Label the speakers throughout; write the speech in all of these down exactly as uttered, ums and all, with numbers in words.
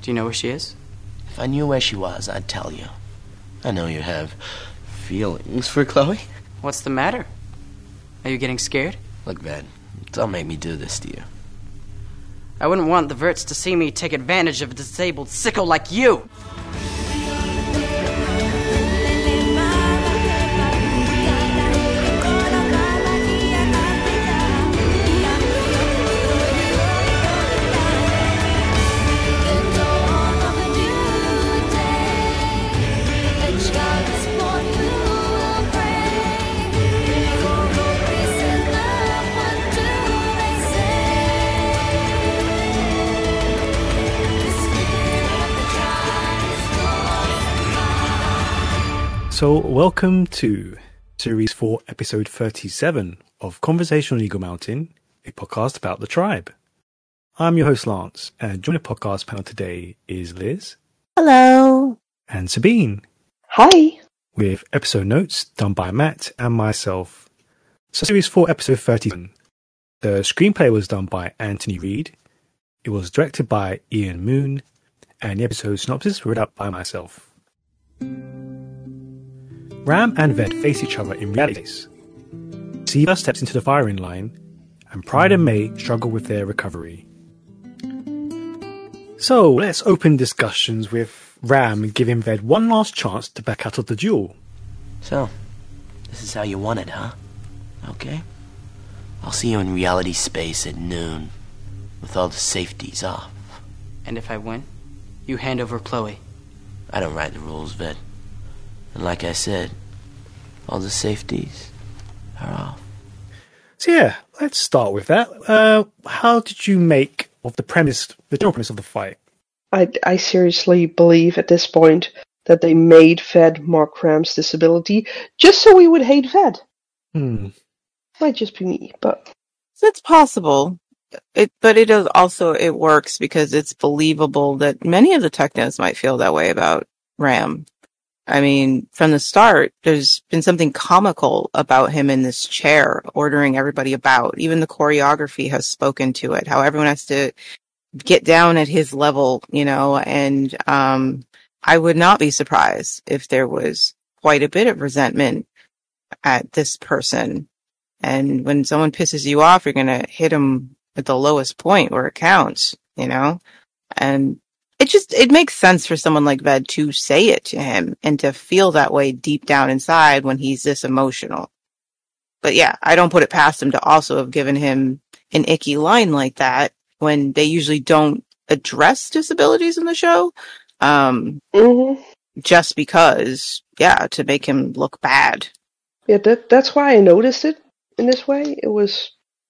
Speaker 1: Do you know where she is?
Speaker 2: If I knew where she was, I'd tell you. I know you have feelings for Chloe.
Speaker 1: What's the matter? Are you getting scared?
Speaker 2: Look, Ved, don't make me do this to you.
Speaker 1: I wouldn't want the Verts to see me take advantage of a disabled sicko like you!
Speaker 3: So, welcome to Series four, Episode thirty-seven of Conversational Eagle Mountain, a podcast about the tribe. I'm your host, Lance, and joining the podcast panel today is Liz.
Speaker 4: Hello.
Speaker 3: And Sabine.
Speaker 4: Hi.
Speaker 3: With episode notes done by Matt and myself. So, Series four, Episode thirty-seven. The screenplay was done by Anthony Reed. It was directed by Ian Moon, and the episode synopsis read out by myself. Ram and Ved face each other in reality. Siva steps into the firing line, and Pride and May struggle with their recovery. So, let's open discussions with Ram giving Ved one last chance to back out of the duel.
Speaker 2: So, this is how you want it, huh? Okay. I'll see you in reality space at noon, with all the safeties off.
Speaker 1: And if I win, you hand over Chloe.
Speaker 2: I don't write the rules, Ved. And like I said, all the safeties are off.
Speaker 3: So yeah, let's start with that. Uh, how did you make of the premise, the general premise of the fight?
Speaker 4: I, I seriously believe at this point that they made Ved mock Ram's disability just so we would hate Ved.
Speaker 3: Hmm.
Speaker 4: Might just be me, but
Speaker 5: it's possible. It, but it is also it works because it's believable that many of the technos might feel that way about Ram. I mean, from the start, there's been something comical about him in this chair, ordering everybody about. Even the choreography has spoken to it, how everyone has to get down at his level, you know, and um, I would not be surprised if there was quite a bit of resentment at this person. And when someone pisses you off, you're going to hit them at the lowest point where it counts, you know, and It just, it makes sense for someone like Ved to say it to him and to feel that way deep down inside when he's this emotional. But yeah, I don't put it past him to also have given him an icky line like that when they usually don't address disabilities in the show. Um,
Speaker 4: mm-hmm.
Speaker 5: Just because, yeah, to make him look bad.
Speaker 4: Yeah, that, that's why I noticed it in this way. It was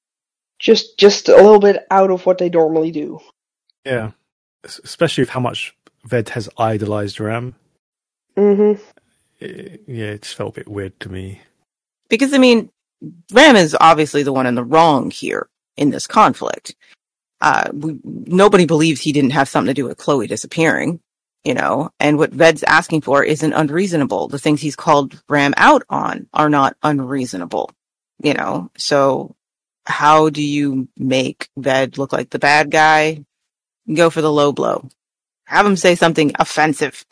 Speaker 4: just, just a little bit out of what they normally do.
Speaker 3: Yeah. Especially with how much Ved has idolized Ram.
Speaker 4: Mm-hmm.
Speaker 3: It, yeah, it just felt a bit weird to me.
Speaker 5: Because, I mean, Ram is obviously the one in the wrong here in this conflict. Uh, we, nobody believes he didn't have something to do with Chloe disappearing, you know, and what Ved's asking for isn't unreasonable. The things he's called Ram out on are not unreasonable, you know, so how do you make Ved look like the bad guy? Go for the low blow. Have him say something offensive.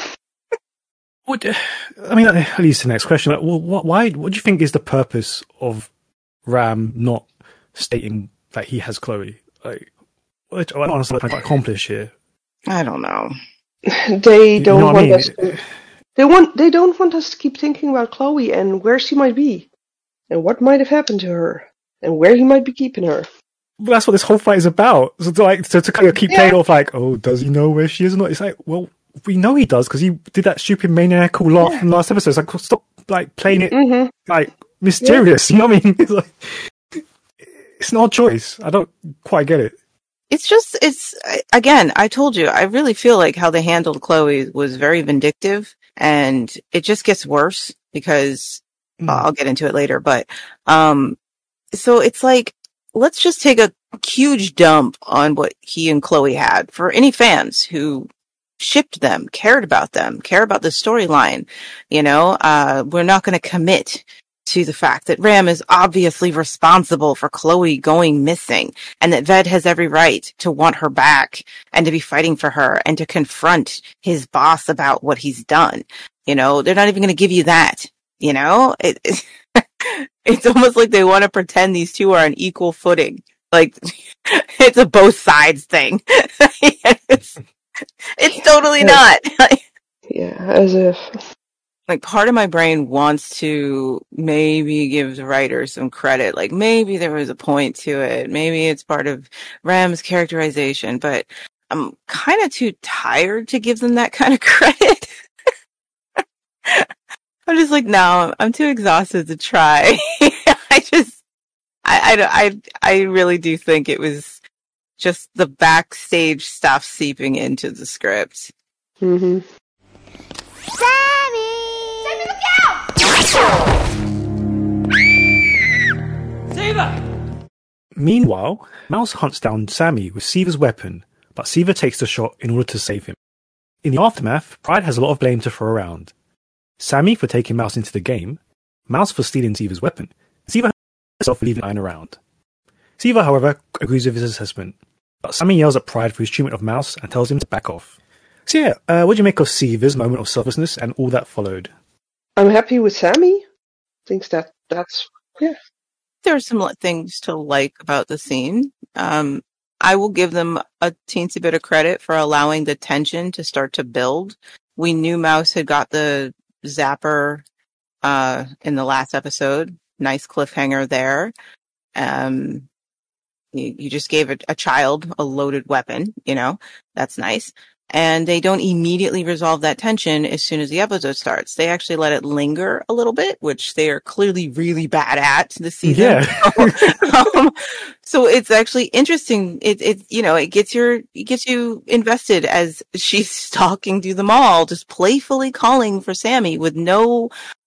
Speaker 3: What, I mean, at least the next question. Like, well, what, why? What do you think is the purpose of Ram not stating that he has Chloe? Like, what, I don't understand what they're trying to accomplish here.
Speaker 5: I don't know.
Speaker 4: They
Speaker 3: You
Speaker 4: don't
Speaker 3: know what I
Speaker 4: want
Speaker 3: mean?
Speaker 4: us. To, they want. They don't want us to keep thinking about Chloe and where she might be, and what might have happened to her, and where he might be keeping her.
Speaker 3: Well, that's what this whole fight is about. So to, like, so to kind of keep
Speaker 4: Yeah.
Speaker 3: playing off like, oh, does he know where she is or not? It's like, well, we know he does because he did that stupid maniacal laugh
Speaker 4: Yeah.
Speaker 3: from last episode. It's like, stop, like, playing it
Speaker 4: Mm-hmm.
Speaker 3: like mysterious. You know what I mean? It's like, it's an odd choice. I don't quite get it.
Speaker 5: It's just, it's, again, I told you, I really feel like how they handled Chloe was very vindictive, and it just gets worse because,
Speaker 3: Mm.
Speaker 5: well, I'll get into it later, but, um, so it's like, let's just take a huge dump on what he and Chloe had for any fans who shipped them, cared about them, care about the storyline. You know, uh, we're not going to commit to the fact that Ram is obviously responsible for Chloe going missing, and that Ved has every right to want her back and to be fighting for her and to confront his boss about what he's done. You know, they're not even going to give you that. You know, it, it, it's almost like they want to pretend these two are on equal footing. Like, it's a both sides thing. it's, it's totally not.
Speaker 4: Yeah, as if...
Speaker 5: Like, part of my brain wants to maybe give the writer some credit. Like, maybe there was a point to it. Maybe it's part of Ram's characterization. But I'm kind of too tired to give them that kind of credit. I'm just like, no, I'm too exhausted to try. I just, I, I, I, I really do think it was just the backstage stuff seeping into the script.
Speaker 4: Mm-hmm.
Speaker 6: Sammy! Sammy, look out!
Speaker 1: Siva!
Speaker 3: Meanwhile, Mouse hunts down Sammy with Siva's weapon, but Siva takes the shot in order to save him. In the aftermath, Pride has a lot of blame to throw around. Sammy for taking Mouse into the game, Mouse for stealing Siva's weapon, Siva herself for leaving Iron around. Siva, however, agrees with his assessment, but Sammy yells at Pride for his treatment of Mouse and tells him to back off. So yeah, uh, what do you make of Siva's moment of selflessness and all that followed?
Speaker 4: I'm happy with Sammy. Thinks that that's, yeah.
Speaker 5: There are some things to like about the scene. Um, I will give them a teensy bit of credit for allowing the tension to start to build. We knew Mouse had got the zapper uh, in the last episode. Nice cliffhanger there. Um, you, you just gave a, a child a loaded weapon, you know, that's nice. And they don't immediately resolve that tension as soon as the episode starts. They actually let it linger a little bit, which they are clearly really bad at this season.
Speaker 3: Yeah.
Speaker 5: um, so it's actually interesting. It, it, you know, it gets your, it gets you invested as she's stalking through the mall, just playfully calling for Sammy with no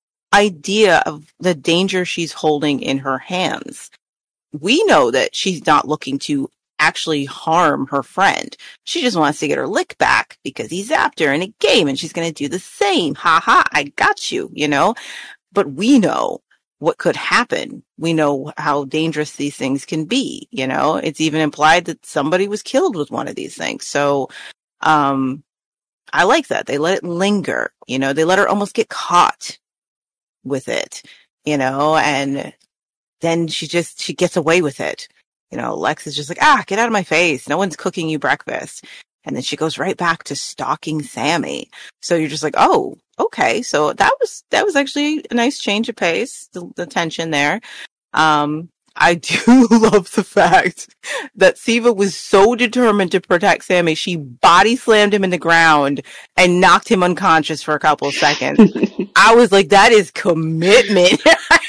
Speaker 5: idea of the danger she's holding in her hands. We know that she's not looking to actually harm her friend. She just wants to get her lick back because he zapped her in a game and she's going to do the same. Ha ha, I got you, you know? But we know what could happen. We know how dangerous these things can be, you know? It's even implied that somebody was killed with one of these things. So, um, I like that. They let it linger, you know? They let her almost get caught with it, you know? And then she just, she gets away with it. You know, Lex is just like, ah, get out of my face. No one's cooking you breakfast. And then she goes right back to stalking Sammy. So you're just like, oh, okay. So that was, that was actually a nice change of pace, the, the tension there. Um, I do love the fact that Siva was so determined to protect Sammy, she body slammed him in the ground and knocked him unconscious for a couple of seconds. I was like, that is commitment.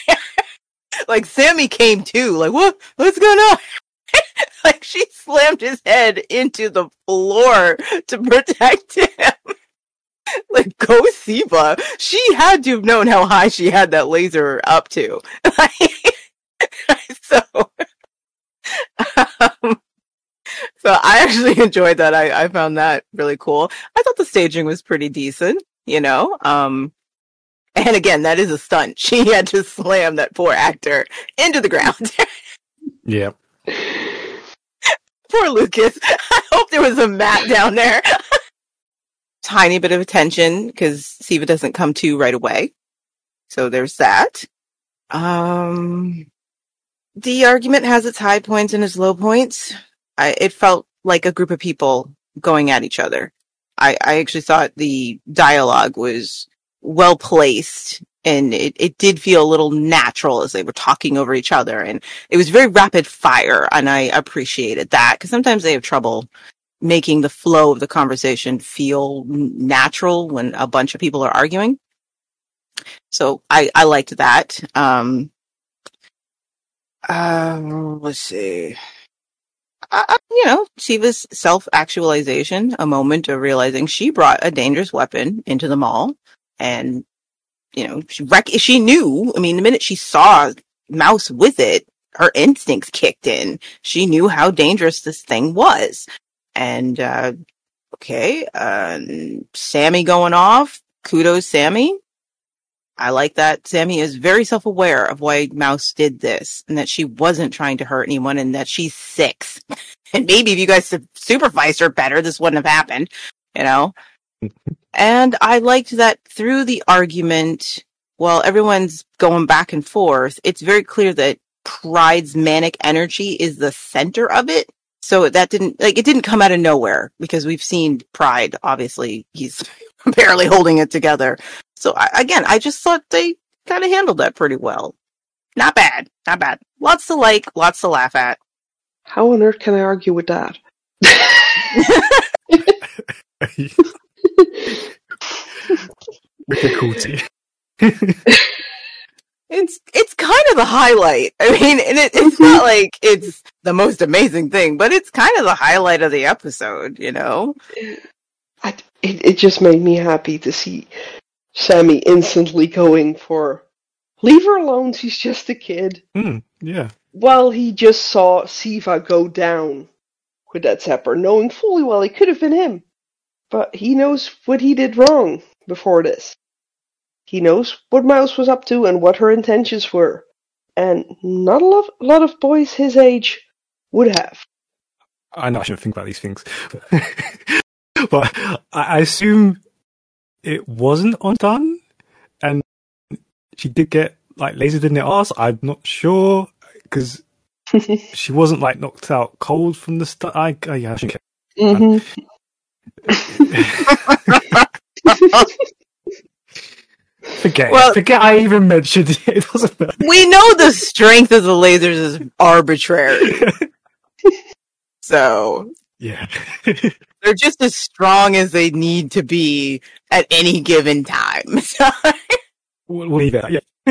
Speaker 5: Like, Sammy came too. Like, what? What's going on? Like, she slammed his head into the floor to protect him. Like, go Siva. She had to have known how high she had that laser up to. so, um, so I actually enjoyed that. I, I found that really cool. I thought the staging was pretty decent, you know? Um, And again, that is a stunt. She had to slam that poor actor into the ground.
Speaker 3: Yeah.
Speaker 5: Poor Lucas. I hope there was a mat down there. Tiny bit of attention because Siva doesn't come to right away. So there's that. Um, the argument has its high points and its low points. I, it felt like a group of people going at each other. I, I actually thought the dialogue was well placed, and it, it did feel a little natural as they were talking over each other, and it was very rapid fire, and I appreciated that because sometimes they have trouble making the flow of the conversation feel natural when a bunch of people are arguing. So I, I liked that. Um, um, let's see. Uh, you know, Siva's self-actualization, a moment of realizing she brought a dangerous weapon into the mall. And, you know, she, rec- she knew, I mean, the minute she saw Mouse with it, her instincts kicked in. She knew how dangerous this thing was. And, uh, okay, uh, Sammy going off. Kudos, Sammy. I like that Sammy is very self-aware of why Mouse did this and that she wasn't trying to hurt anyone and that she's six. And maybe if you guys supervised her better, this wouldn't have happened, you know? And I liked that through the argument, while everyone's going back and forth, it's very clear that Pride's manic energy is the center of it. So that didn't, like, it didn't come out of nowhere because we've seen Pride, obviously, he's barely holding it together. So I, again, I just thought they kind of handled that pretty well. Not bad, not bad. Lots to like, lots to laugh at.
Speaker 4: How on earth can I argue with that?
Speaker 3: Difficulty.
Speaker 5: It's it's kind of the highlight. I mean, and it, it's not like it's the most amazing thing, but it's kind of the highlight of the episode, you know?
Speaker 4: I, it, it just made me happy to see Sammy instantly going for, leave her alone, she's just a kid.
Speaker 3: Mm, yeah.
Speaker 4: While he just saw Siva go down with that zapper, knowing fully well it could have been him. But he knows what he did wrong before this. He knows what Mouse was up to and what her intentions were. And not a lot, a lot of boys his age would have.
Speaker 3: I know I shouldn't think about these things. But I assume it wasn't undone. And she did get, like, lasered in the arse. I'm not sure. Because she wasn't, like, knocked out cold from the start. I, I, yeah, I shouldn't care.
Speaker 4: Mm-hmm.
Speaker 3: Forget
Speaker 5: Well,
Speaker 3: it. Forget I even mentioned it. It doesn't matter.
Speaker 5: We know the strength of the lasers is arbitrary. So,
Speaker 3: Yeah.
Speaker 5: they're just as strong as they need to be at any given time. So,
Speaker 3: We'll leave it. Yeah.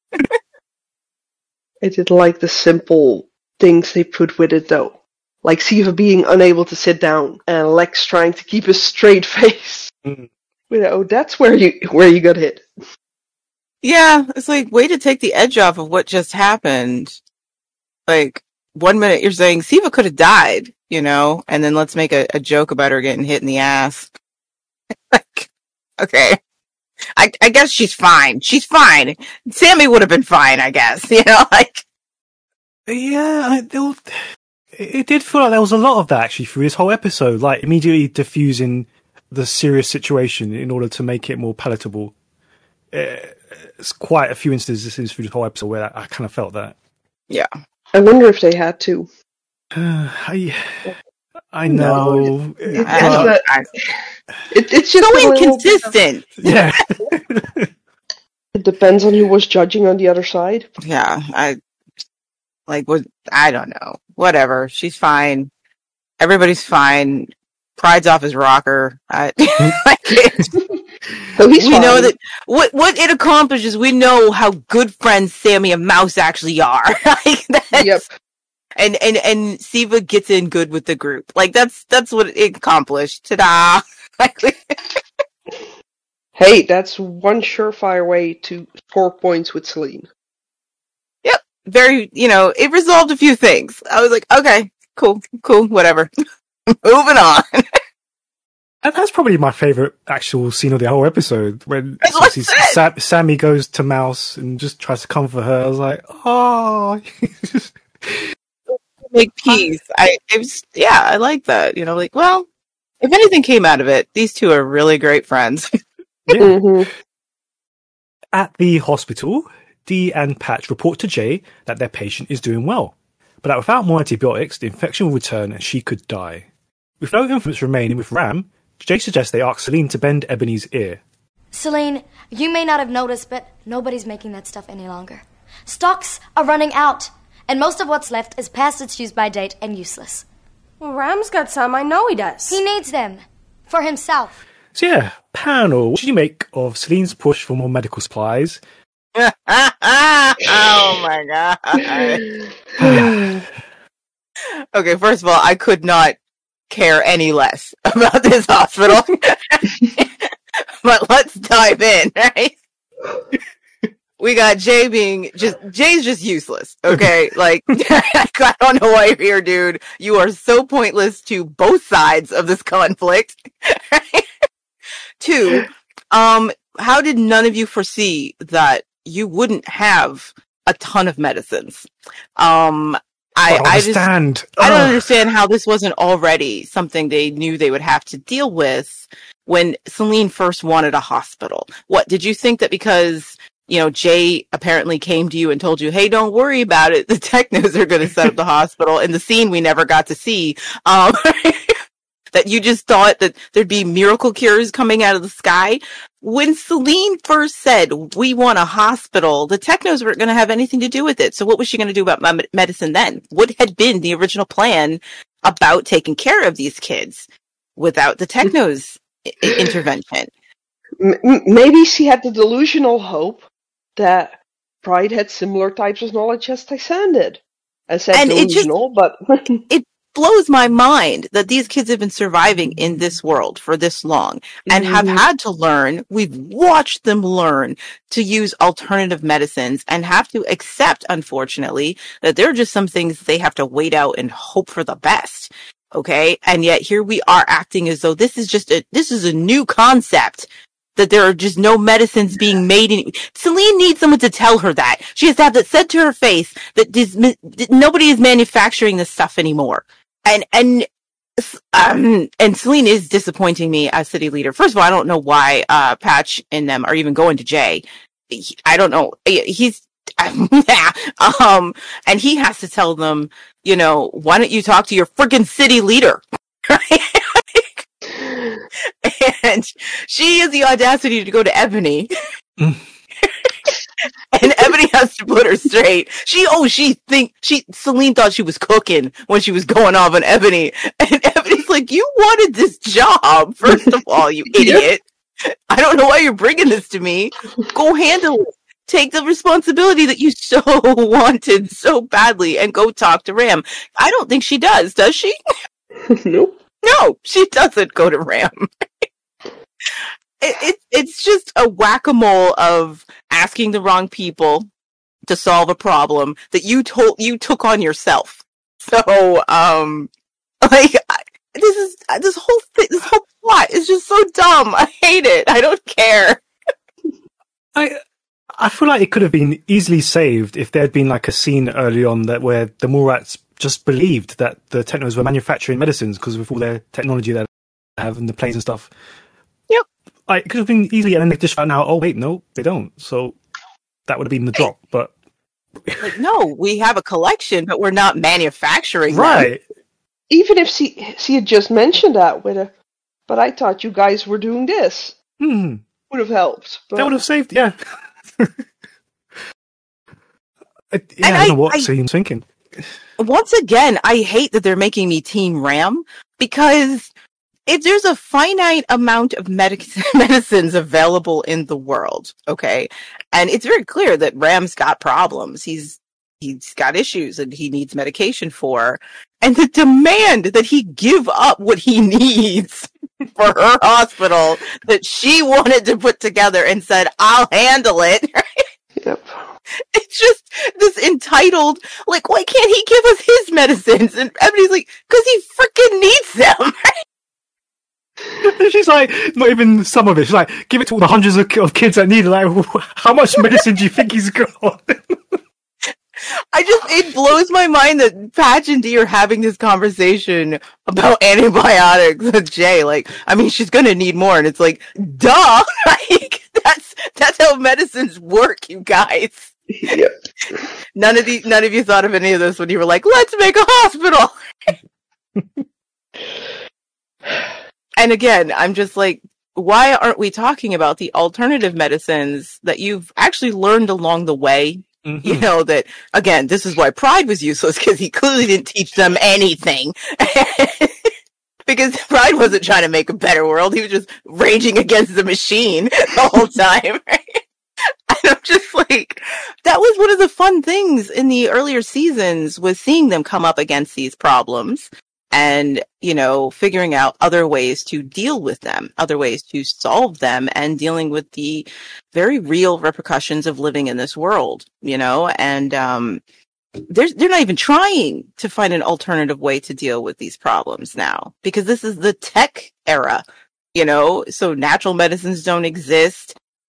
Speaker 4: I did like the simple things they put with it, though. Like Siva being unable to sit down and Lex trying to keep a straight face.
Speaker 3: Mm.
Speaker 4: You know, that's where you where you got hit.
Speaker 5: yeah, it's like, way to take the edge off of what just happened. Like, one minute you're saying Siva could have died, you know, and then let's make a, a joke about her getting hit in the ass. Like, okay. I, I guess she's fine. She's fine. Sammy would have been fine, I guess. You know, like,
Speaker 3: Yeah, I, there was, it did feel like there was a lot of that actually through this whole episode, like immediately diffusing the serious situation in order to make it more palatable. Uh, It's quite a few instances through the whole episode where I, I kind of felt that.
Speaker 5: yeah.
Speaker 4: I wonder if they had to.
Speaker 3: Uh, I, I know.
Speaker 4: No,
Speaker 3: it-
Speaker 4: it-
Speaker 5: I
Speaker 3: but-
Speaker 5: don't- I-
Speaker 4: It, it's just
Speaker 5: so
Speaker 4: a little bit of-
Speaker 5: inconsistent.
Speaker 3: yeah.
Speaker 4: It depends on who was judging on the other side.
Speaker 5: Yeah, I like what I don't know. Whatever. She's fine. Everybody's fine. Pride's off his rocker. I, like, it,
Speaker 4: So he's
Speaker 5: we
Speaker 4: fine.
Speaker 5: know that what what it accomplishes. We know how good friends Sammy and Mouse actually are. Like, that's,
Speaker 4: Yep.
Speaker 5: And and and Siva gets in good with the group. Like, that's that's what it accomplished. Ta-da! Like,
Speaker 4: Hey, that's one surefire way to score points with Celine.
Speaker 5: very, you know, it resolved a few things. I was like, okay, cool, cool, whatever. Moving on.
Speaker 3: And that's probably my favourite actual scene of the whole episode when
Speaker 5: That's what I
Speaker 3: obviously
Speaker 5: said.
Speaker 3: Sa- Sammy goes to Mouse and just tries to comfort her. I was like, oh.
Speaker 5: Make peace. I it was, yeah, I like that. You know, like, well, if anything came out of it, these two are really great friends.
Speaker 3: Yeah.
Speaker 4: Mm-hmm.
Speaker 3: At the hospital, Dee and Patch report to Jay that their patient is doing well, but that without more antibiotics, the infection will return and she could die. With no influence remaining with Ram, Jay suggests they ask Celine to bend Ebony's ear.
Speaker 6: Celine, you may not have noticed, but nobody's making that stuff any longer. Stocks are running out, and most of what's left is past its use-by date and useless.
Speaker 7: Well, Ram's got some. I know he does.
Speaker 6: He needs them. For himself.
Speaker 3: So yeah, panel, what should you make of Celine's push for more medical supplies?
Speaker 5: Oh my god. Okay, first of all, I could not care any less about this hospital. But let's dive in, right? We got Jay being just, Jay's just useless, okay? Like, I don't know why you're here, dude. You are so pointless to both sides of this conflict. Two, um, how did none of you foresee that you wouldn't have a ton of medicines? Um, I,
Speaker 3: I don't
Speaker 5: I just,
Speaker 3: understand.
Speaker 5: I don't
Speaker 3: Ugh.
Speaker 5: understand how this wasn't already something they knew they would have to deal with when Celine first wanted a hospital. What, did you think that because, you know, Jay apparently came to you and told you, hey, don't worry about it, the technos are going to set up the hospital, in the scene we never got to see, um, that you just thought that there'd be miracle cures coming out of the sky? When Celine first said, we want a hospital, the technos weren't going to have anything to do with it. So what was she going to do about med- medicine then? What had been the original plan about taking care of these kids without the technos I- intervention?
Speaker 4: M- maybe she had the delusional hope that Pride had similar types of knowledge as Tysan did. I said
Speaker 5: And it just-
Speaker 4: delusional, but
Speaker 5: It blows my mind that these kids have been surviving in this world for this long and have
Speaker 4: Mhm.
Speaker 5: had to learn, we've watched them learn to use alternative medicines and have to accept, unfortunately, that there are just some things they have to wait out and hope for the best. Okay. And yet here we are acting as though this is just a, this is a new concept, that there are just no medicines being made. In- Celine needs someone to tell her that. She has to have that said to her face that this, that nobody is manufacturing this stuff anymore. And, and, um, and Celine is disappointing me as city leader. First of all, I don't know why, uh, Patch and them are even going to Jay. He- I don't know. He's, um, and he has to tell them, you know, why don't you talk to your freaking city leader? And she has the audacity to go to Ebony.
Speaker 3: Mm.
Speaker 5: And Ebony has to put her straight. She, oh, she think, she, Celine thought she was cooking when she was going off on Ebony. And Ebony's like, you wanted this job, first of all, you idiot. I don't know why you're bringing this to me. Go handle it. Take the responsibility that you so wanted so badly and go talk to Ram. I don't think she does, does she?
Speaker 4: Nope.
Speaker 5: No, she doesn't go to Ram. It, it, it's just a whack-a-mole of asking the wrong people to solve a problem that you told you took on yourself. So, um, like I, this is this whole thing, this whole plot is just so dumb. I hate it. I don't care.
Speaker 3: I I feel like it could have been easily saved if there had been like a scene early on that where the Morats just believed that the technos were manufacturing medicines because with all their technology that they have and the planes and stuff.
Speaker 5: Yep.
Speaker 3: Like, it could have been easily, and then they just found out, oh wait, no, they don't. So that would have been the drop. But
Speaker 5: Like, no, we have a collection, but we're not manufacturing them.
Speaker 3: right,
Speaker 4: Even if she she had just mentioned that with a, but I thought you guys were doing this,
Speaker 3: hmm.
Speaker 4: would have helped. But
Speaker 3: that would have saved. Yeah. I, yeah,
Speaker 5: And
Speaker 3: I don't know
Speaker 5: I-
Speaker 3: what
Speaker 5: I-
Speaker 3: Celine was thinking.
Speaker 5: Once again, I hate that they're making me Team Ram, because if there's a finite amount of medic- medicines available in the world, okay, and it's very clear that Ram's got problems. He's he's got issues and he needs medication for, and the demand that he give up what he needs for her hospital that she wanted to put together and said, I'll handle it.
Speaker 4: Yep.
Speaker 5: It's just this entitled, like, why can't he give us his medicines? And everybody's like, because he freaking needs them.
Speaker 3: She's like, not even some of it. She's like, give it to all the hundreds of, of kids that need it. Like, how much medicine do you think he's got?
Speaker 5: I just, it blows my mind that Patch and Dee are having this conversation about antibiotics with Jay. Like, I mean, she's gonna need more. And it's like, duh! Like, that's, that's how medicines work, you guys.
Speaker 4: Yep.
Speaker 5: None of the, none of you thought of any of this when you were like, let's make a hospital! And again, I'm just like, why aren't we talking about the alternative medicines that you've actually learned along the way?
Speaker 3: Mm-hmm.
Speaker 5: You know, that, again, this is why Pride was useless, because he clearly didn't teach them anything. Because Pride wasn't trying to make a better world, he was just raging against the machine the whole time. And I'm just like, that was one of the fun things in the earlier seasons, was seeing them come up against these problems and, you know, figuring out other ways to deal with them, other ways to solve them, and dealing with the very real repercussions of living in this world, you know, and, um, they're, they're not even trying to find an alternative way to deal with these problems now, because this is the tech era, you know, so natural medicines don't exist.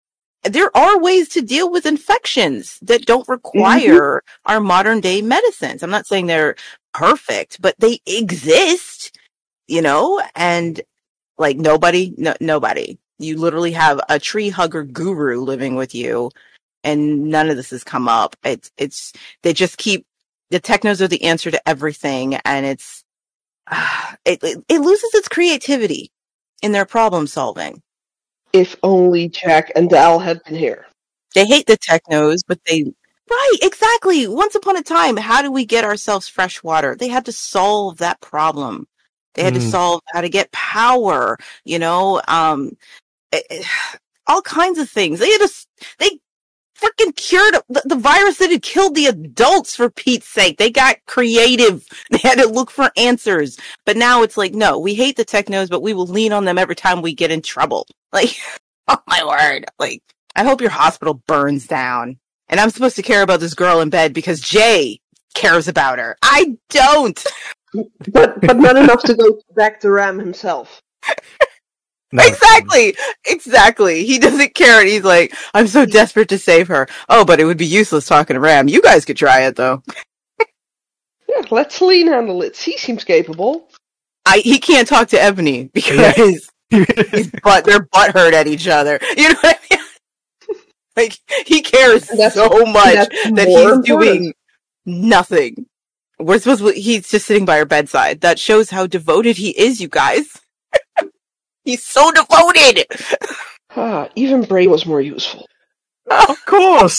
Speaker 5: there are ways to deal with infections that don't require mm-hmm. our modern day medicines. I'm not saying they're perfect, but they exist, you know, and like nobody, no, nobody, you literally have a tree hugger guru living with you and none of this has come up. It's, it's, they just keep, the technos are the answer to everything. And it's, uh, it, it, it loses its creativity in their problem solving.
Speaker 4: If only Jack and Dal had been here.
Speaker 5: They hate the technos, but they... Right, exactly. Once upon a time, how do we get ourselves fresh water? They had to solve that problem. They had mm. to solve how to get power, you know, um, it, it, all kinds of things. They had to... They freaking cured the, the virus that had killed the adults, for Pete's sake. They got creative. They had to look for answers. But now it's like, no, we hate the technos, but we will lean on them every time we get in trouble. Like, oh my word. Like, I hope your hospital burns down. And I'm supposed to care about this girl in bed because Jay cares about her. I don't.
Speaker 4: But but not enough to go back to Ram himself.
Speaker 5: No. Exactly. Exactly. He doesn't care. And he's like, I'm so desperate to save her. Oh, but it would be useless talking to Ram. You guys could try it, though.
Speaker 4: Yeah, let Celine handle it. He seems capable.
Speaker 5: I He can't talk to Ebony because his butt, they're butthurt at each other. You know what I mean? Like, he cares so much that he's important. Doing nothing. We're supposed to, he's just sitting by her bedside. That shows how devoted he is, you guys. He's so devoted!
Speaker 4: Ah, even Bray was more useful.
Speaker 3: Of course!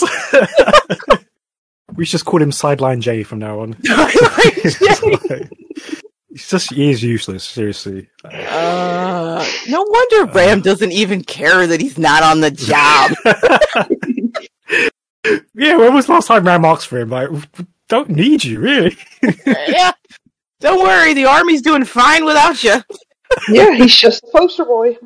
Speaker 3: We should just call him Sideline J from now on. He's just, he is useless, seriously.
Speaker 5: Uh, no wonder Ram uh, doesn't even care that he's not on the job.
Speaker 3: Yeah, when was the last time Ram asked for him? Like, don't need you, really.
Speaker 5: Yeah. Don't worry, the army's doing fine without you.
Speaker 4: Yeah, he's just a poster boy.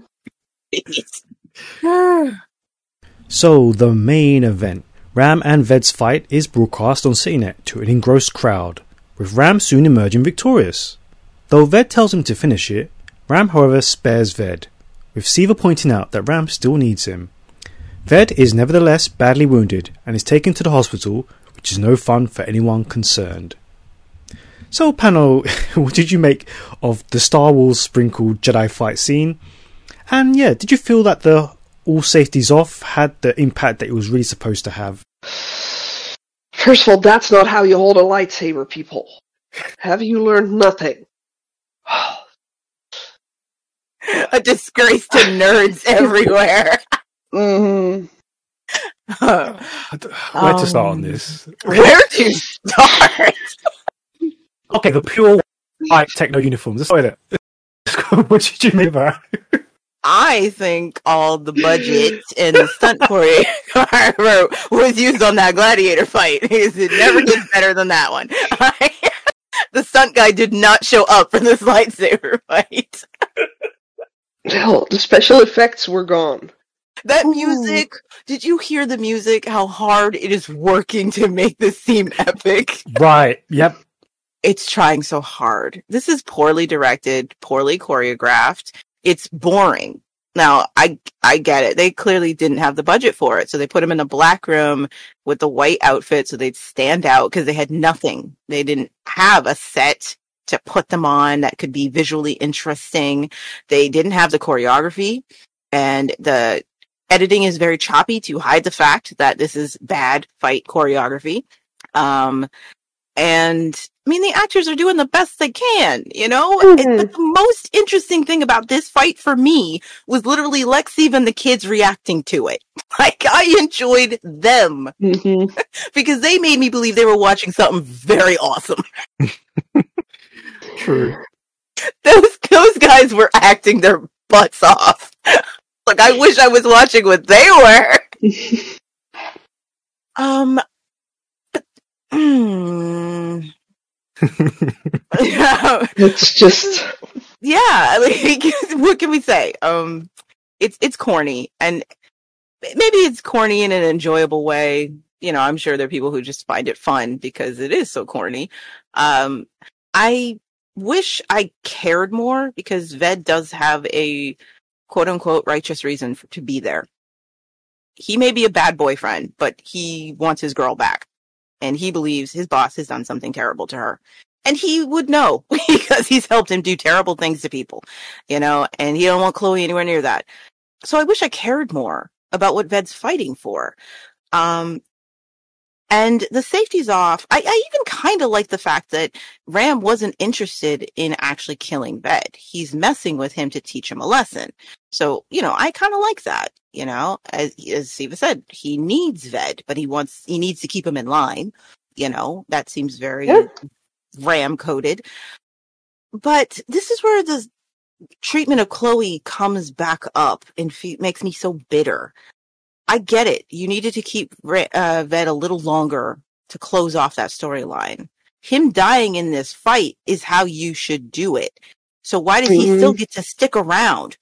Speaker 3: So, the main event, Ram and Ved's fight, is broadcast on CityNet to an engrossed crowd, with Ram soon emerging victorious. Though Ved tells him to finish it, Ram however spares Ved, with Siva pointing out that Ram still needs him. Ved is nevertheless badly wounded and is taken to the hospital, which is no fun for anyone concerned. So, panel, what did you make of the Star Wars sprinkled Jedi fight scene? And yeah, did you feel that the all safeties off had the impact that it was really supposed to have?
Speaker 4: First of all, that's not how you hold a lightsaber, people. Have you learned nothing?
Speaker 5: A disgrace to nerds everywhere.
Speaker 4: Mm-hmm.
Speaker 3: Uh, where um, to start on this?
Speaker 5: Where to start?
Speaker 3: Okay, the pure white techno uniforms. Let's start it. What did you make of that?
Speaker 5: I think all the budget and the stunt choreographer was used on that gladiator fight. Because it never gets better than that one. The stunt guy did not show up for this lightsaber fight.
Speaker 4: Hell, the special effects were gone.
Speaker 5: That music, did you hear the music? How hard it is working to make this seem epic?
Speaker 3: Right, yep.
Speaker 5: It's trying so hard. This is poorly directed, poorly choreographed. It's boring. Now, I I get it. They clearly didn't have the budget for it, so they put them in a black room with the white outfit so they'd stand out because they had nothing. They didn't have a set to put them on that could be visually interesting. They didn't have the choreography, and the editing is very choppy to hide the fact that this is bad fight choreography. Um, and I mean, the actors are doing the best they can, you know? Mm-hmm. And, but the most interesting thing about this fight for me was literally Lexiv and the kids reacting to it. Like, I enjoyed them
Speaker 4: mm-hmm.
Speaker 5: because they made me believe they were watching something very awesome.
Speaker 3: True.
Speaker 5: Those, those guys were acting their butts off. Like, I wish I was watching what they were. um, but, mm, yeah.
Speaker 4: It's just,
Speaker 5: yeah. Like, what can we say? Um, it's it's corny, and maybe it's corny in an enjoyable way. You know, I'm sure there are people who just find it fun because it is so corny. Um, I wish I cared more because Ved does have a quote unquote righteous reason for, to be there. he may be a bad boyfriend, but he wants his girl back. And he believes his boss has done something terrible to her. And he would know because he's helped him do terrible things to people, you know, and he don't want Chloe anywhere near that. So I wish I cared more about what Ved's fighting for. Um, and the safety's off. I, I even kind of like the fact that Ram wasn't interested in actually killing Ved. He's messing with him to teach him a lesson. So, you know, I kind of like that, you know, as, as Siva said, he needs Ved, but he wants, he needs to keep him in line. You know, that seems very
Speaker 4: Yeah.
Speaker 5: Ram coded. But this is where the treatment of Chloe comes back up and fe- makes me so bitter. I get it. You needed to keep uh, Ved a little longer to close off that storyline. Him dying in this fight is how you should do it. So why does he
Speaker 4: Mhm.
Speaker 5: still get to stick around?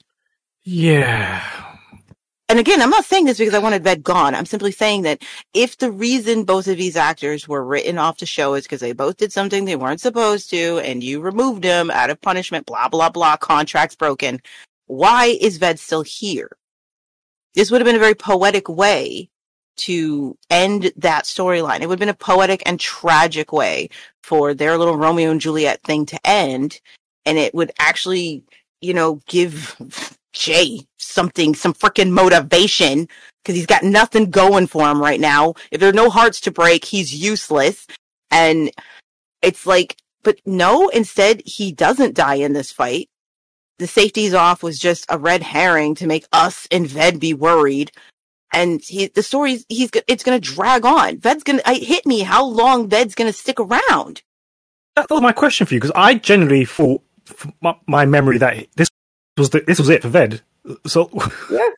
Speaker 3: Yeah.
Speaker 5: And again, I'm not saying this because I wanted Ved gone. I'm simply saying that if the reason both of these actors were written off the show is because they both did something they weren't supposed to, and you removed them out of punishment, blah, blah, blah, contracts broken, why is Ved still here? This would have been a very poetic way to end that storyline. It would have been a poetic and tragic way for their little Romeo and Juliet thing to end. And it would actually, you know, give Jay something, some freaking motivation, because he's got nothing going for him right now. If there are no hearts to break, he's useless. And it's like, but no, instead he doesn't die in this fight. The safety's off was just a red herring to make us and Ved be worried. And he, the story's, he's, it's going to drag on. Ved's going to, hit me how long Ved's going to stick around.
Speaker 3: That was my question for you, because I generally thought, from my, my memory, that this was the, this was it for Ved. So,
Speaker 4: Yeah.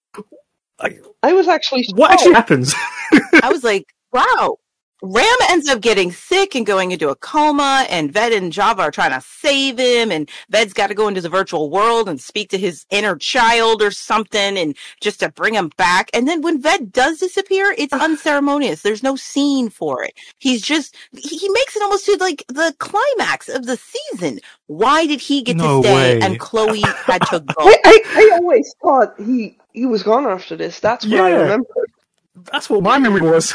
Speaker 3: I,
Speaker 4: I was actually
Speaker 3: what actually
Speaker 4: surprised.
Speaker 3: happens?
Speaker 5: I was like, wow. Ram ends up getting sick and going into a coma, and Ved and Java are trying to save him, and Ved's got to go into the virtual world and speak to his inner child or something, and just to bring him back. And then when Ved does disappear, it's unceremonious. There's no scene for it. He's just, he makes it almost to like the climax of the season. Why did he get
Speaker 3: No
Speaker 5: to stay
Speaker 3: way.
Speaker 5: and Chloe had to go?
Speaker 4: I, I, I always thought he, he was gone after this. That's what I
Speaker 3: Yeah.
Speaker 4: remember.
Speaker 3: That's what my memory was.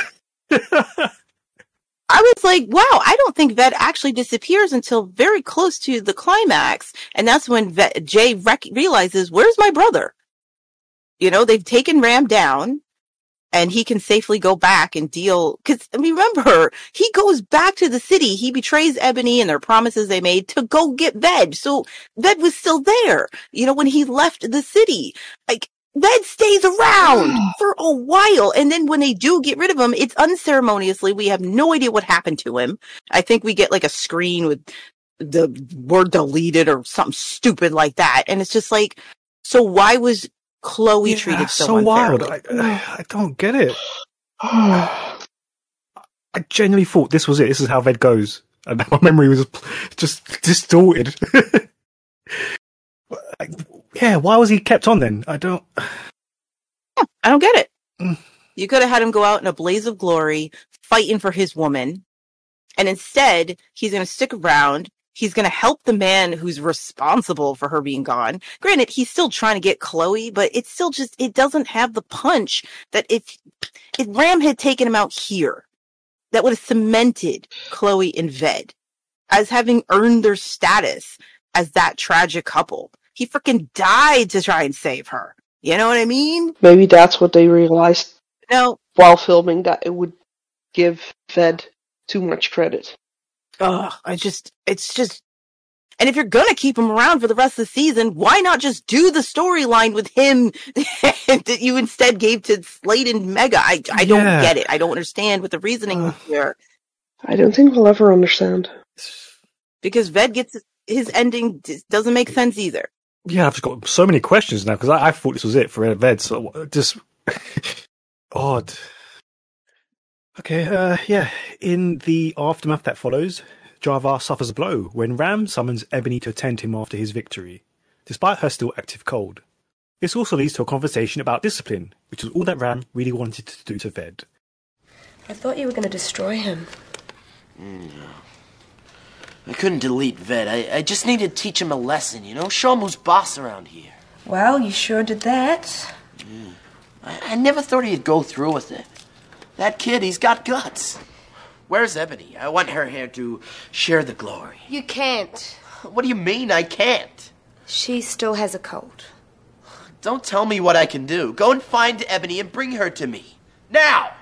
Speaker 5: I was like, wow, I don't think Ved actually disappears until very close to the climax. And that's when Ved, Jay rec- realizes, where's my brother? You know, they've taken Ram down and he can safely go back and deal. Cause I mean, remember, he goes back to the city. He betrays Ebony and their promises they made to go get Ved. So Ved was still there, you know, when he left the city. Like, Ved stays around for a while, and then when they do get rid of him, it's unceremoniously. We have no idea what happened to him. I think we get like a screen with the word deleted or something stupid like that, and it's just like, so why was Chloe
Speaker 3: Yeah,
Speaker 5: treated so,
Speaker 3: so wild.
Speaker 5: unfairly?
Speaker 3: I, I don't get it. I genuinely thought this was it. This is how Ved goes, and my memory was just distorted. Like, yeah, why was he kept on then? I don't.
Speaker 5: I don't get it.
Speaker 3: Mm.
Speaker 5: You could have had him go out in a blaze of glory, fighting for his woman, and instead, he's going to stick around. He's going to help the man who's responsible for her being gone. Granted, he's still trying to get Chloe, but it's still just, it doesn't have the punch that if, if Ram had taken him out here, that would have cemented Chloe and Ved as having earned their status as that tragic couple. He freaking died to try and save her. You know what I mean?
Speaker 4: Maybe that's what they realized
Speaker 5: No.
Speaker 4: while filming, that it would give Ved too much credit.
Speaker 5: Ugh, I just, it's just, and if you're gonna keep him around for the rest of the season, why not just do the storyline with him that you instead gave to Slade and Mega? I, I don't
Speaker 3: Yeah.
Speaker 5: get it. I don't understand what the reasoning was here.
Speaker 4: I don't think we'll ever understand.
Speaker 5: Because Ved gets his ending d- doesn't make sense either.
Speaker 3: Yeah, I've just got so many questions now because I, I thought this was it for Ved. So just odd. Okay, uh, yeah. In the aftermath that follows, Java suffers a blow when Ram summons Ebony to attend him after his victory, despite her still active cold. This also leads to a conversation about discipline, which is all that Ram really wanted to do to Ved.
Speaker 8: I thought you were going to destroy him.
Speaker 2: No. I couldn't delete Ved. I, I just needed to teach him a lesson, you know? Show him who's boss around here.
Speaker 8: Well, you sure did that.
Speaker 2: Yeah. I, I never thought he'd go through with it. That kid, he's got guts. Where's Ebony? I want her here to share the glory.
Speaker 8: You can't.
Speaker 2: What do you mean I can't?
Speaker 8: She still has a cold.
Speaker 2: Don't tell me what I can do. Go and find Ebony and bring her to me. Now!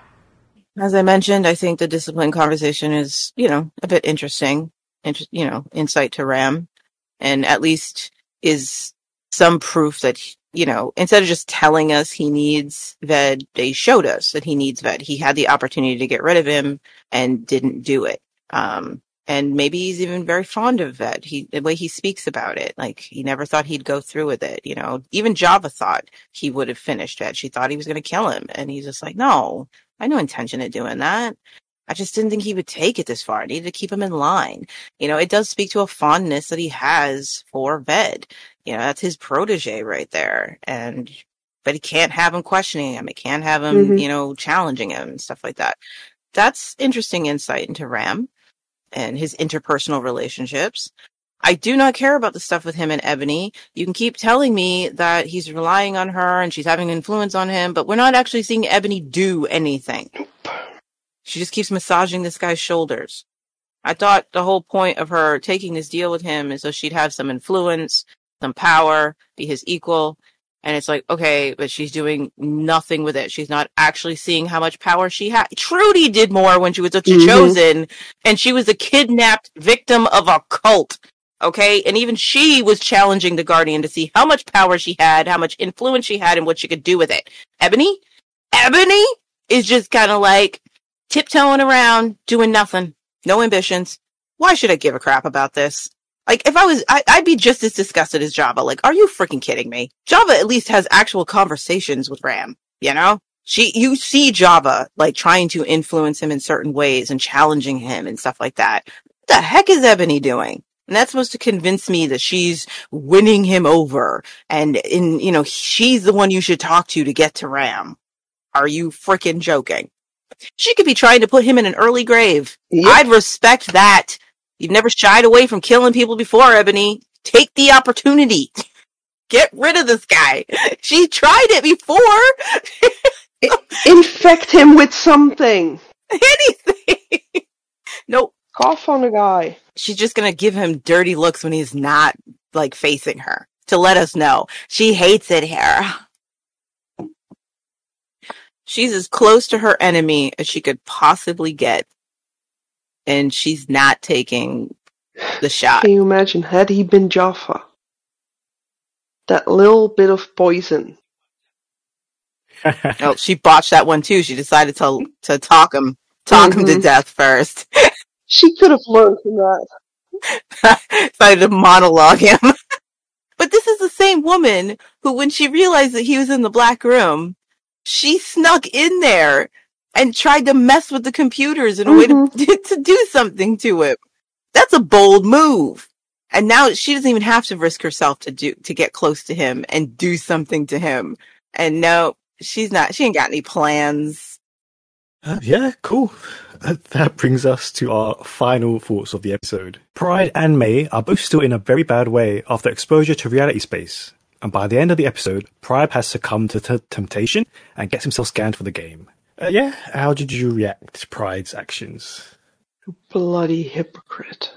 Speaker 5: As I mentioned, I think the discipline conversation is, you know, a bit interesting. Inter- you know, insight to Ram. And at least is some proof that, you know, instead of just telling us he needs Ved, they showed us that he needs Ved. He had the opportunity to get rid of him and didn't do it. Um, and maybe he's even very fond of Ved. He, the way he speaks about it, like he never thought he'd go through with it. You know, even Java thought he would have finished Ved. She thought he was going to kill him. And he's just like, no, I had no intention of doing that. I just didn't think he would take it this far. I needed to keep him in line. You know, it does speak to a fondness that he has for Ved. You know, that's his protege right there. And, but he can't have him questioning him. He can't have him, mm-hmm. you know, challenging him and stuff like that. That's interesting insight into Ram and his interpersonal relationships. I do not care about the stuff with him and Ebony. You can keep telling me that he's relying on her and she's having influence on him, but we're not actually seeing Ebony do anything. She just keeps massaging this guy's shoulders. I thought the whole point of her taking this deal with him is so she'd have some influence, some power, be his equal. And it's like, okay, but she's doing nothing with it. She's not actually seeing how much power she had. Trudy did more when she was a mm-hmm. chosen, and she was a kidnapped victim of a cult. Okay? And even she was challenging the Guardian to see how much power she had, how much influence she had, and what she could do with it. Ebony? Ebony is just kind of like tiptoeing around, doing nothing. No ambitions. Why should I give a crap about this? Like, if I was, I, I'd be just as disgusted as Java. Like, are you freaking kidding me? Java at least has actual conversations with Ram, you know? She, you see Java, like, trying to influence him in certain ways and challenging him and stuff like that. What the heck is Ebony doing? And that's supposed to convince me that she's winning him over. And, in, you know, she's the one you should talk to to get to Ram. Are you freaking joking? She could be trying to put him in an early grave. Yep. I'd respect that. You've never shied away from killing people before, Ebony. Take the opportunity. Get rid of this guy. She tried it before.
Speaker 4: Infect him with something.
Speaker 5: Anything. Nope.
Speaker 4: Cough on the guy.
Speaker 5: She's just going to give him dirty looks when he's not, like, facing her to let us know. She hates it here. She's as close to her enemy as she could possibly get. And she's not taking the shot.
Speaker 4: Can you imagine, had he been Jaffa? That little bit of poison.
Speaker 5: Oh, she botched that one too. She decided to to talk him, talk mm-hmm. him to death first.
Speaker 4: She could have learned from that.
Speaker 5: Decided to monologue him. But this is the same woman who, when she realized that he was in the black room, she snuck in there and tried to mess with the computers in a mm-hmm. way to, to do something to him. That's a bold move. And now she doesn't even have to risk herself to do, to get close to him and do something to him. And no, she's not, she ain't got any plans.
Speaker 3: Uh, yeah, cool. Uh, that brings us to our final thoughts of the episode. Pride and May are both still in a very bad way after exposure to reality space. And by the end of the episode, Pride has succumbed to t- temptation and gets himself scanned for the game. Uh, yeah, how did you react to Pride's actions?
Speaker 4: Bloody hypocrite.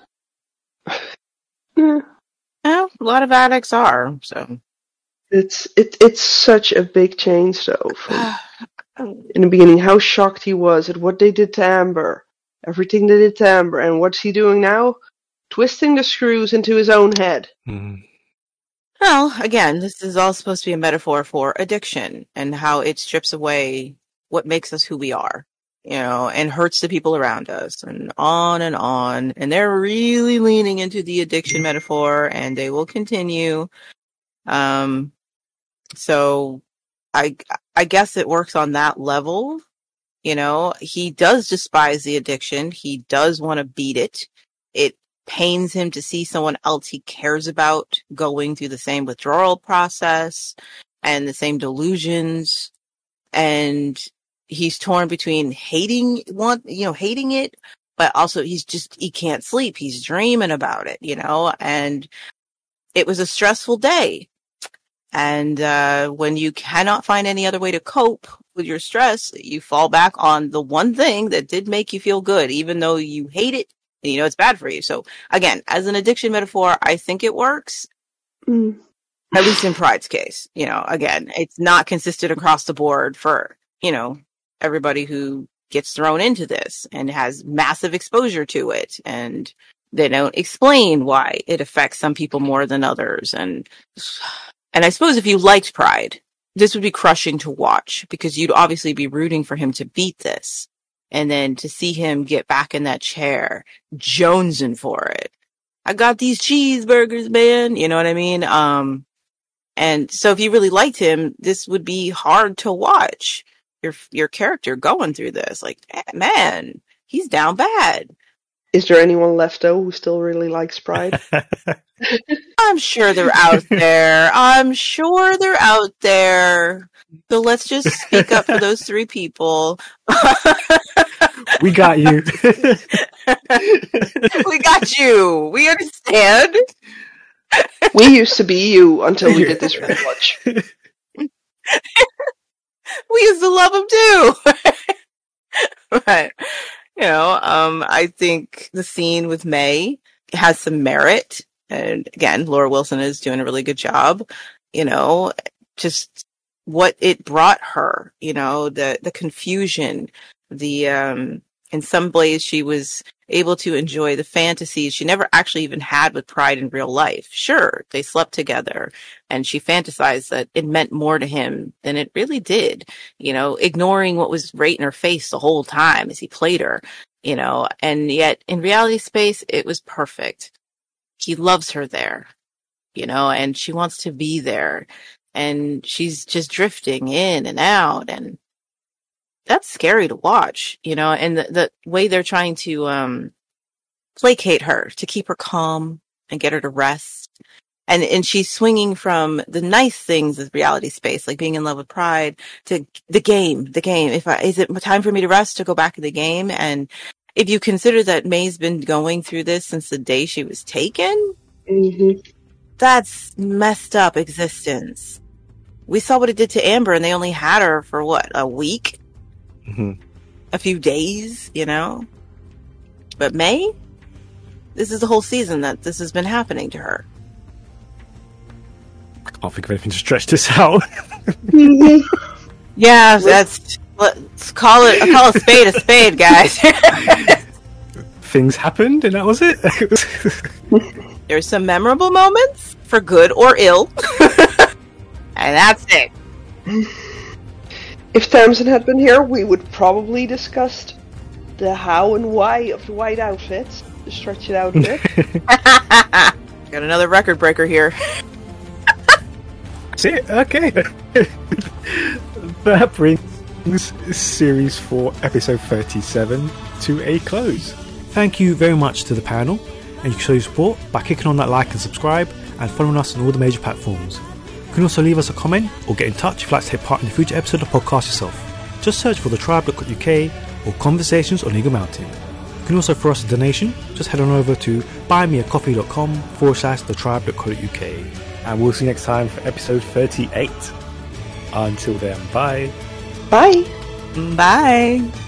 Speaker 5: Well, a lot of addicts are, so.
Speaker 4: It's it, it's such a big change, though. From, in the beginning, how shocked he was at what they did to Amber. Everything they did to Amber. And what's he doing now? Twisting the screws into his own head.
Speaker 3: Mm.
Speaker 5: Well, again, this is all supposed to be a metaphor for addiction and how it strips away what makes us who we are, you know, and hurts the people around us, and on and on. And they're really leaning into the addiction metaphor, and they will continue. Um, so I, I guess it works on that level. You know, he does despise the addiction. He does want to beat it. It pains him to see someone else he cares about going through the same withdrawal process and the same delusions. And he's torn between hating one, you know, hating it, but also he's just, he can't sleep. He's dreaming about it, you know, and it was a stressful day. And uh, when you cannot find any other way to cope with your stress, you fall back on the one thing that did make you feel good, even though you hate it and you know it's bad for you. So again, as an addiction metaphor, I think it works.
Speaker 4: Mm.
Speaker 5: At least in Pride's case. You know, again, it's not consistent across the board for, you know, everybody who gets thrown into this and has massive exposure to it. And they don't explain why it affects some people more than others. And And I suppose if you liked Pride, this would be crushing to watch because you'd obviously be rooting for him to beat this. And then to see him get back in that chair, jonesing for it. I got these cheeseburgers, man. You know what I mean? Um, and so if you really liked him, this would be hard to watch your, your character going through this. Like, man, he's down bad.
Speaker 4: Is there anyone left, though, who still really likes Pride?
Speaker 5: I'm sure they're out there. I'm sure they're out there. So let's just speak up for those three people.
Speaker 3: We got you.
Speaker 5: We got you. We understand.
Speaker 4: We used to be you until we did this rewatch.
Speaker 5: We used to love him too. Right. You know, um, I think the scene with May has some merit. And again, Laura Wilson is doing a really good job. You know, just what it brought her, you know, the, the confusion, the, um, in some ways she was able to enjoy the fantasies she never actually even had with Pride in real life. Sure, they slept together and she fantasized that it meant more to him than it really did, you know, ignoring what was right in her face the whole time as he played her, you know, and yet in reality space, it was perfect. He loves her there, you know, and she wants to be there and she's just drifting in and out and that's scary to watch, you know, and the, the way they're trying to um, placate her to keep her calm and get her to rest. And and she's swinging from the nice things of reality space, like being in love with Pride, to the game, the game. If I, is it time for me to rest to go back to the game? And if you consider that May's been going through this since the day she was taken,
Speaker 4: Mm-hmm.
Speaker 5: that's messed up existence. We saw what it did to Amber and they only had her for what, a week?
Speaker 3: Mm-hmm.
Speaker 5: A few days, you know? But May? This is the whole season that this has been happening to her.
Speaker 3: I can't think of anything to stretch this out.
Speaker 5: Yeah, that's... Let's call it... I'll call a spade a spade, guys.
Speaker 3: Things happened and that was it.
Speaker 5: There's some memorable moments, for good or ill. And that's it.
Speaker 4: If Tamsin had been here, we would probably discussed the how and why of the white outfits. To stretch it out a bit.
Speaker 5: Got another record breaker here.
Speaker 3: That's it. Okay. That brings Series four, Episode thirty-seven to a close. Thank you very much to the panel, and you can show your support by clicking on that like and subscribe and following us on all the major platforms. You can also leave us a comment or get in touch if you'd like to take part in a future episode of the podcast yourself. Just search for the tribe dot co dot U K or Conversations on Eagle Mountain. You can also throw us a donation. Just head on over to buymeacoffee.com forward slash the tribe dot co dot U K. And we'll see you next time for episode thirty-eight. Until then, bye.
Speaker 4: Bye.
Speaker 5: Bye.